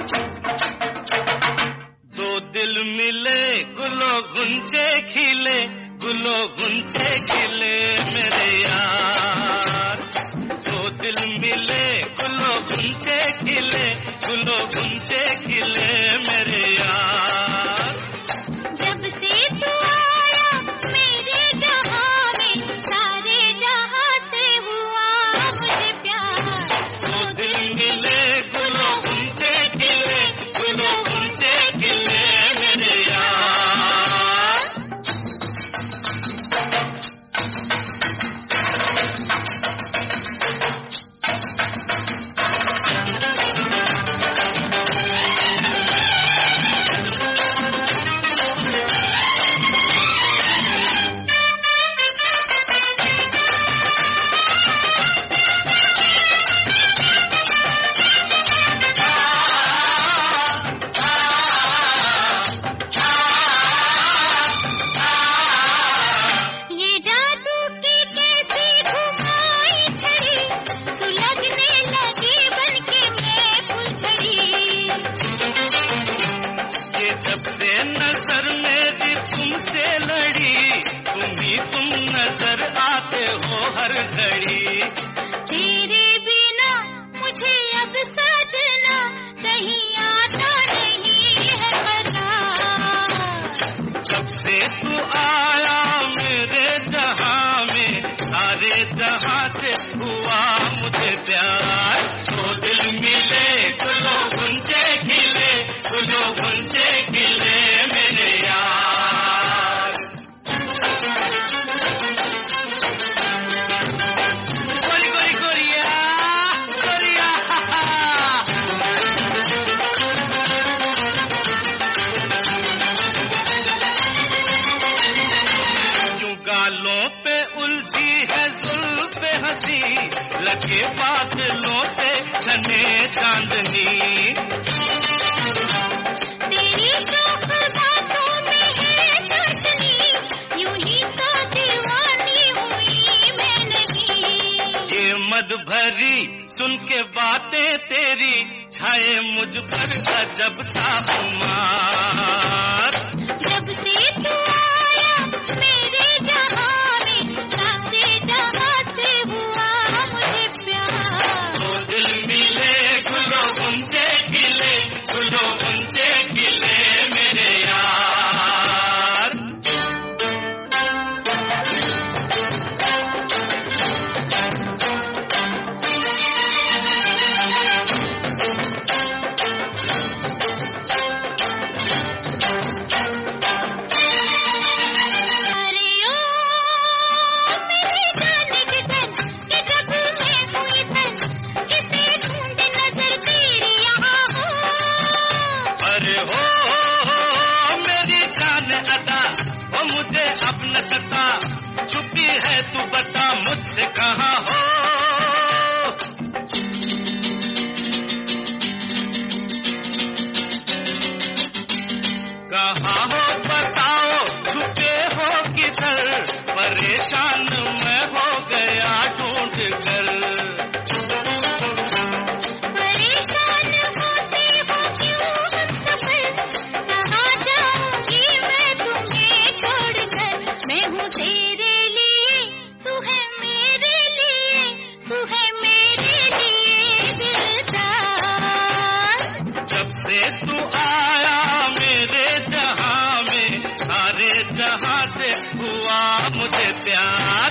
दो दिल मिले गुलो गुंचे खिले, गुलो गुंचे खिले मेरे यार। दो दिल मिले गुलो गुंचे खिले, गुलो गुंचे खिले मेरे यार। जब से तू आया मेरे जहां में, सारे जहां से हुआ मुझे प्यार। दो दिल मिले गुलो गुंचे खिले, गुलो गुंचे खिले मेरे यार। जब से नजर मेरी तुमसे लड़ी, तुम नजर आते हो हर घड़ी। तेरे बिना मुझे अब सजना कहीं आता नहीं है पता। जब से तू आया मेरे जहां में, सारे जहां से हुआ मुझे प्यार। दो दिल मिले गुलो गुंचे खिले, गुलो गुंचे खिले मेरे यार। गोरी गोरी गोरिया गोरिया, यूं गालों पे उलझी है जुल्फ़े हंसी, लगे बादलों से छने चांदनी। तेरी शौक बातों में है चाशनी, यूं ही तो दीवानी हुई मैं नहीं। ये मद भरी सुन के बातें तेरी, छाए मुझ पर गजब सा खुमार। जब से तू आया मेरे जहां में, सारे जहां से हुआ मुझे प्यार। दो दिल मिले गुलो गुंचे खिले, गुलो गुंचे खिले मेरे यार। अरे ओ मेरे जाने के तन, कि जब मैं हुई तन, किसे ढूंढे नजर तेरी यहाँ हो। अरे हो मेरी जान अदा, वो मुझे अब न सता, छुपी है तू बता मुझसे कहाँ हो। कहाँ हो बताओ, छुपे हो किधर, परेशान मैं हो गया ढूंढ कर। परेशान होते हो क्यों हम सफर, कहाँ जाऊंगी मैं तुम्हें छोड़कर। मैं हूँ तेरे लिए, तू है मेरे लिए, तू है मेरे लिए दिलदार। जब से तू आया मेरे जहां में, सारे जहां से हुआ मुझे प्यार।